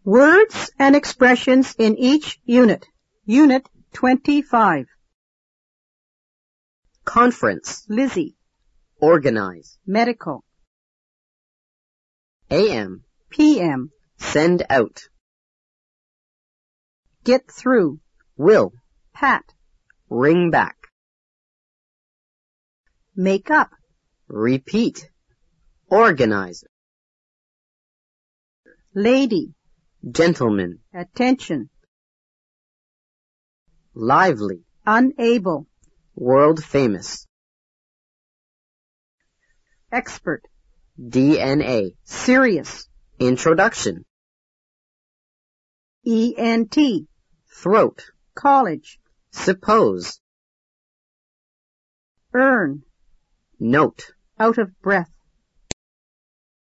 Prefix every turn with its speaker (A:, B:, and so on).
A: Words and expressions in each unit. Unit 25.
B: Conference.
A: Lizzie.
B: Organize.
A: Medical.
B: AM.
A: PM.
B: Send out.
A: Get through.
B: Will.
A: Pat.
B: Ring back.
A: Make up.
B: Repeat. Organize.
A: Lady.
B: Gentleman.
A: Attention.
B: Lively.
A: Unable.
B: World famous.
A: Expert.
B: DNA.
A: Serious.
B: Introduction.
A: ENT.
B: Throat.
A: College.
B: Suppose.
A: Earn.
B: Note.
A: Out of breath.